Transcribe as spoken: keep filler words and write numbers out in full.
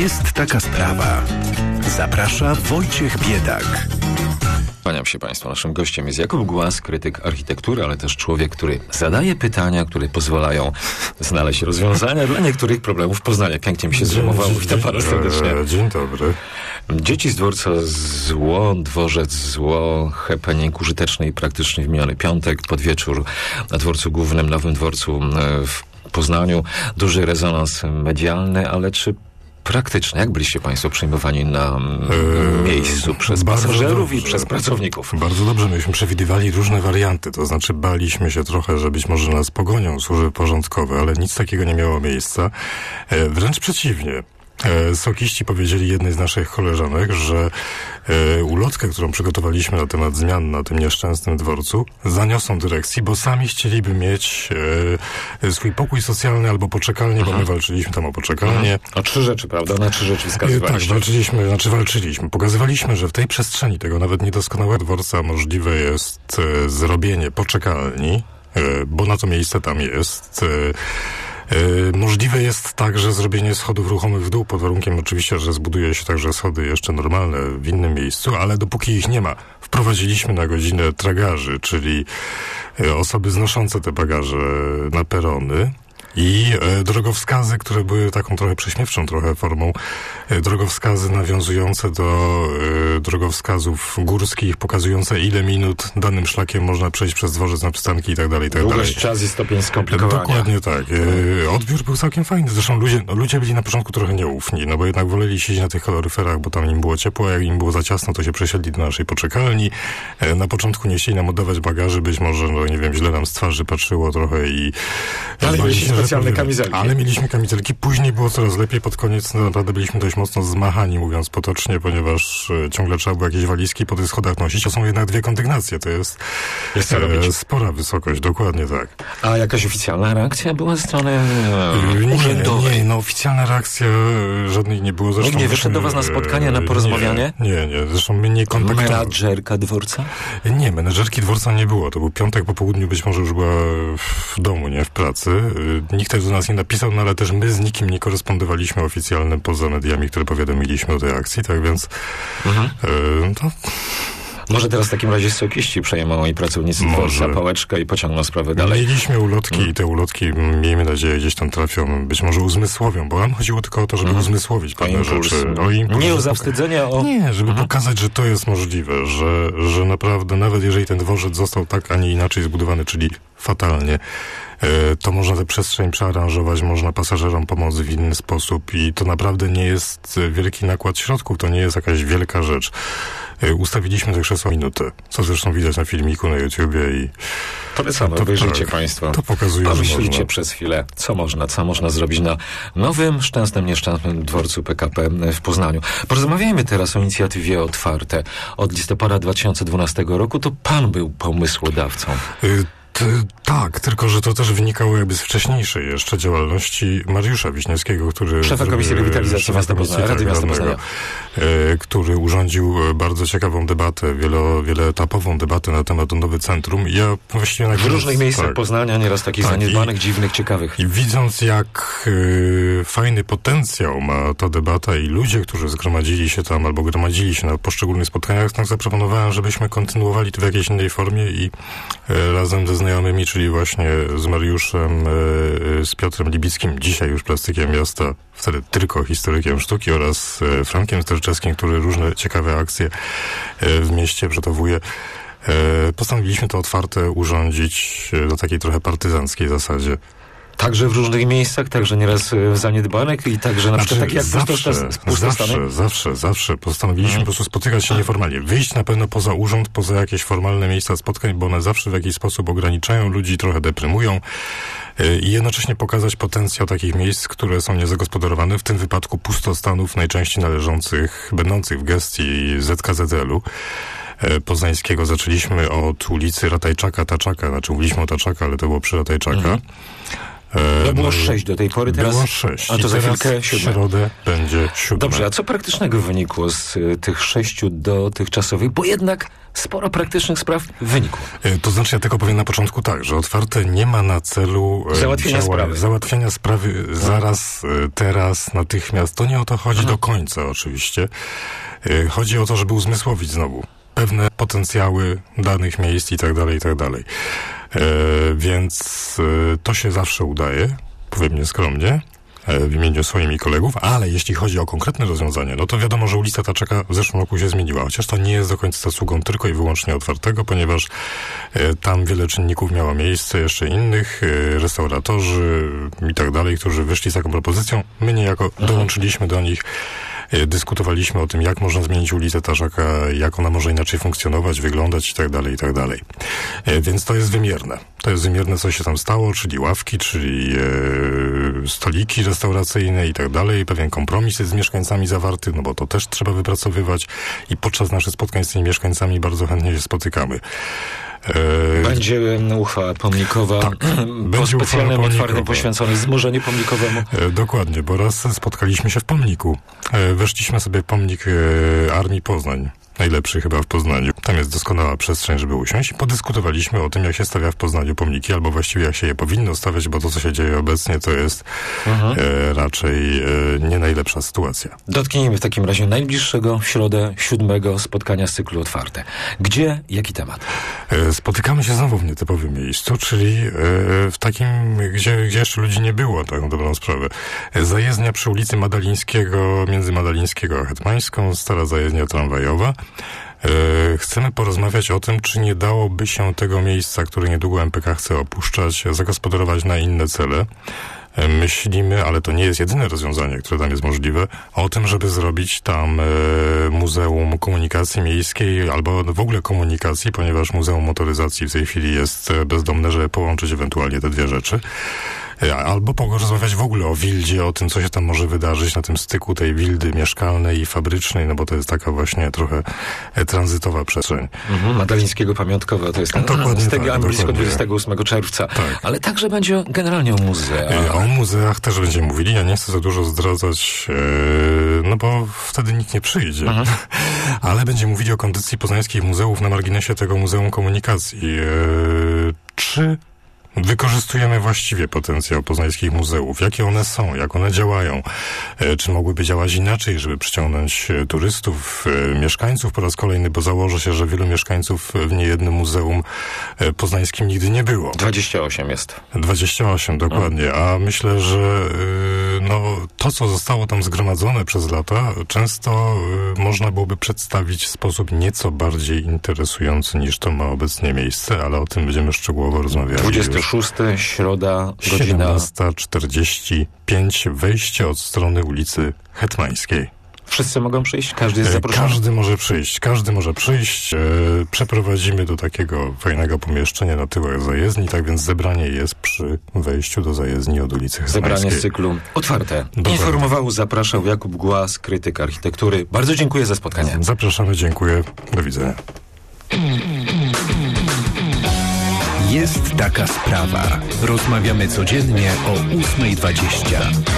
Jest taka sprawa. Zaprasza Wojciech Biedak. Kłaniam się Państwu. Naszym gościem jest Jakub Głaz, krytyk architektury, ale też człowiek, który zadaje pytania, które pozwalają znaleźć rozwiązania dla niektórych problemów Poznania. Pięknie mi się zrymowało. Witam Pana serdecznie. Dzień dobry. Dzieci z dworca zło, dworzec zło, happening użyteczny i praktyczny w miniony piątek, pod wieczór na dworcu głównym, Nowym Dworcu w Poznaniu. Duży rezonans medialny, ale czy praktyczne? Jak byliście Państwo przyjmowani na eee, miejscu przez pasażerów dobrze. i przez pracowników? Bardzo dobrze. Myśmy przewidywali różne warianty. To znaczy baliśmy się trochę, że być może nas pogonią służby porządkowe, ale nic takiego nie miało miejsca. E, wręcz przeciwnie. E, sokiści powiedzieli jednej z naszych koleżanek, że e, ulotkę, którą przygotowaliśmy na temat zmian na tym nieszczęsnym dworcu, zaniosą dyrekcji, bo sami chcieliby mieć e, swój pokój socjalny albo poczekalnię, Aha. bo my walczyliśmy tam o poczekalnię. O trzy rzeczy, prawda? Na trzy rzeczy wskazywaliśmy. E, tak, walczyliśmy, znaczy walczyliśmy. Pokazywaliśmy, że w tej przestrzeni tego nawet niedoskonałego dworca możliwe jest e, zrobienie poczekalni, e, bo na to miejsce tam jest. E, Yy, możliwe jest także zrobienie schodów ruchomych w dół, pod warunkiem oczywiście, że zbuduje się także schody jeszcze normalne w innym miejscu, ale dopóki ich nie ma, wprowadziliśmy na godzinę tragarzy, czyli yy, osoby znoszące te bagaże na perony. I e, drogowskazy, które były taką trochę prześmiewczą trochę formą, e, drogowskazy nawiązujące do e, drogowskazów górskich, pokazujące ile minut danym szlakiem można przejść przez dworzec na przystanki i tak dalej, i tak dalej. Długość, czas i stopień skomplikowania. Dokładnie tak. E, odbiór był całkiem fajny. Zresztą ludzie, no, ludzie byli na początku trochę nieufni, no bo jednak woleli siedzieć na tych kaloryferach, bo tam im było ciepło, a jak im było za ciasno, to się przesiedli do naszej poczekalni. E, na początku nie chcieli nam oddawać bagaży, być może, no nie wiem, źle nam z twarzy patrzyło trochę i... Ale specjalne kamizelki. Ale mieliśmy kamizelki. Później było coraz lepiej. Pod koniec no, naprawdę byliśmy dość mocno zmachani, mówiąc potocznie, ponieważ e, ciągle trzeba było jakieś walizki po tych schodach nosić. To są jednak dwie kondygnacje. To jest, jest e, spora wysokość. Dokładnie tak. A jakaś oficjalna reakcja była ze strony e, nie, urzędowej? Nie, no oficjalna reakcja żadnej nie było. Zresztą Nikt nie wyszedł do was na spotkanie, na porozmawianie? Nie, nie. nie. Zresztą my nie kontaktowaliśmy. Menadżerka dworca? Nie, menadżerki dworca nie było. To był piątek po południu, być może już była w domu, nie w pracy. Nikt też do nas nie napisał, no ale też my z nikim nie korespondowaliśmy oficjalnie poza mediami, które powiadomiliśmy o tej akcji, tak więc mhm. e, to... Może teraz w takim razie sokiści przejmą i pracownicy dworca pałeczkę i pociągną sprawę dalej. Mieliśmy ulotki hmm. i te ulotki, miejmy nadzieję, gdzieś tam trafią, być może uzmysłowią, bo nam chodziło tylko o to, żeby hmm. uzmysłowić pewne rzeczy. O impuls, nie o zawstydzenie, o... Nie, żeby hmm. pokazać, że to jest możliwe, że, że naprawdę nawet jeżeli ten dworzec został tak, a nie inaczej zbudowany, czyli fatalnie, to można tę przestrzeń przearanżować, można pasażerom pomóc w inny sposób i to naprawdę nie jest wielki nakład środków, to nie jest jakaś wielka rzecz. Ustawiliśmy te krzesła minutę, co zresztą widać na filmiku na YouTubie i... Polecamy, obejrzyjcie tak, Państwo. To pokazuje, Pomyślicie że można... przez chwilę, co można, co można zrobić na nowym, szczęsnym, nieszczęsnym dworcu P K P w Poznaniu. Porozmawiajmy teraz o inicjatywie Otwarte. Od listopada dwa tysiące dwunastego roku to Pan był pomysłodawcą. Y- T- tak, tylko że to też wynikało jakby z wcześniejszej jeszcze działalności Mariusza Wiśniewskiego, który... Szefa Komisji Rewitalizacji Miasta Poznania, Rady Miasta Poznania. E, który urządził bardzo ciekawą debatę, wielo, wieloetapową debatę na temat Nowy Centrum. Ja właściwie na w różnych miejscach tak, Poznania, nieraz takich tak, zaniedbanych, i, dziwnych, ciekawych. I widząc, jak e, fajny potencjał ma ta debata i ludzie, którzy zgromadzili się tam albo gromadzili się na poszczególnych spotkaniach, tak zaproponowałem, żebyśmy kontynuowali to w jakiejś innej formie i e, razem ze znajomymi, czyli właśnie z Mariuszem, z Piotrem Libickim, dzisiaj już plastykiem miasta, wtedy tylko historykiem sztuki oraz Frankiem Sterczewskim, który różne ciekawe akcje w mieście przygotowuje. Postanowiliśmy to Otwarte urządzić na takiej trochę partyzanckiej zasadzie. Także w różnych miejscach, także nieraz w zaniedbanych i także na przykład znaczy, takie jak zawsze, zawsze, zawsze, zawsze postanowiliśmy hmm. po prostu spotykać się nieformalnie. Wyjść na pewno poza urząd, poza jakieś formalne miejsca spotkań, bo one zawsze w jakiś sposób ograniczają ludzi, trochę deprymują i jednocześnie pokazać potencjał takich miejsc, które są niezagospodarowane, w tym wypadku pustostanów najczęściej należących, będących w gestii Z K Z L-u poznańskiego. Zaczęliśmy od ulicy Ratajczaka, Taczaka, znaczy mówiliśmy o Taczaka, ale to było przy Ratajczaka. Hmm. To było sześć do tej pory, teraz... Było sześć. A to I za teraz chwilkę w siódme. środę będzie siódme. Dobrze, a co praktycznego wynikło z y, tych sześciu dotychczasowych? Bo jednak sporo praktycznych spraw wynikło. E, To znaczy, ja tylko powiem na początku tak, że otwarte nie ma na celu e, Załatwienia działa- sprawy. załatwienia sprawy zaraz, e, teraz, natychmiast. To nie o to chodzi Mhm. do końca oczywiście. E, Chodzi o to, żeby uzmysłowić znowu pewne potencjały danych miejsc i tak dalej, i tak dalej. E, Więc e, to się zawsze udaje, powiem nieskromnie, e, w imieniu swoim i kolegów, ale jeśli chodzi o konkretne rozwiązanie, no to wiadomo, że ulica Taczaka w zeszłym roku się zmieniła, chociaż to nie jest do końca zasługą tylko i wyłącznie otwartego, ponieważ e, tam wiele czynników miało miejsce, jeszcze innych, e, restauratorzy i tak dalej, którzy wyszli z taką propozycją. My niejako dołączyliśmy do nich. E, Dyskutowaliśmy o tym, jak można zmienić ulicę Taczaka, jak ona może inaczej funkcjonować, wyglądać i tak dalej, i tak dalej. E, Więc to jest wymierne. To jest wymierne, co się tam stało, czyli ławki, czyli e, stoliki restauracyjne i tak dalej. Pewien kompromis jest z mieszkańcami zawarty, no bo to też trzeba wypracowywać i podczas naszych spotkań z tymi mieszkańcami bardzo chętnie się spotykamy. E, Będzie em, uchwała pomnikowa Tak, po będzie uchwała specjalnym pomnikowa. otwartym poświęconej wzmożeniu pomnikowemu. E, Dokładnie, bo raz spotkaliśmy się w pomniku. E, Weszliśmy sobie w pomnik e, Armii Poznań. Najlepszy chyba w Poznaniu. Tam jest doskonała przestrzeń, żeby usiąść i podyskutowaliśmy o tym, jak się stawia w Poznaniu pomniki, albo właściwie jak się je powinno stawiać, bo to, co się dzieje obecnie, to jest Mhm. e, raczej e, nie najlepsza sytuacja. Dotknijmy w takim razie najbliższego w środę siódmego spotkania z cyklu Otwarte. Gdzie, jaki temat? E, Spotykamy się znowu w nietypowym miejscu, czyli e, w takim, gdzie, gdzie jeszcze ludzi nie było, tak na dobrą sprawę. E, Zajezdnia przy ulicy Madalińskiego, między Madalińskiego a Hetmańską, stara zajezdnia tramwajowa. E, Chcemy porozmawiać o tym, czy nie dałoby się tego miejsca, które niedługo M P K chce opuszczać, zagospodarować na inne cele. E, Myślimy, ale to nie jest jedyne rozwiązanie, które tam jest możliwe, o tym, żeby zrobić tam e, Muzeum Komunikacji Miejskiej albo w ogóle komunikacji, ponieważ Muzeum Motoryzacji w tej chwili jest e, bezdomne, żeby połączyć ewentualnie te dwie rzeczy. E, Albo porozmawiać w ogóle o Wildzie, o tym, co się tam może wydarzyć na tym styku tej Wildy mieszkalnej i fabrycznej, no bo to jest taka właśnie trochę e, tranzytowa przestrzeń. Mhm. Madalińskiego Pamiątkowa, to jest ten Dokładnie z tego tak, blisko dokładnie. dwudziestego ósmego czerwca. Tak. Ale także będzie generalnie o muzea. E, O muzeach też będziemy mówili. Ja nie chcę za dużo zdradzać, e, no bo wtedy nikt nie przyjdzie. Mhm. Ale będziemy mówili o kondycji poznańskich muzeów na marginesie tego Muzeum Komunikacji. E, Czy wykorzystujemy właściwie potencjał poznańskich muzeów? Jakie one są? Jak one działają? E, Czy mogłyby działać inaczej, żeby przyciągnąć e, turystów, e, mieszkańców po raz kolejny, bo założę się, że wielu mieszkańców w niejednym muzeum e, poznańskim nigdy nie było. dwadzieścia osiem jest. dwadzieścia osiem, dokładnie. A myślę, że y, no, to, co zostało tam zgromadzone przez lata, często y, można byłoby przedstawić w sposób nieco bardziej interesujący niż to ma obecnie miejsce, ale o tym będziemy szczegółowo rozmawiali. dwudziestego już. szóstego, środa, godzina... siedemnasta czterdzieści pięć, wejście od strony ulicy Hetmańskiej. Wszyscy mogą przyjść? Każdy jest E, zaproszony? Każdy może przyjść, każdy może przyjść. E, przeprowadzimy do takiego fajnego pomieszczenia na tyłach zajezdni, tak więc zebranie jest przy wejściu do zajezdni od ulicy Zebranie Hetmańskiej. z cyklu Otwarte. Dokładnie. Informował, zapraszał Jakub Głaz, krytyk architektury. Bardzo dziękuję za spotkanie. Zapraszamy, dziękuję. Do widzenia. Jest taka sprawa. Rozmawiamy codziennie o ósma dwadzieścia.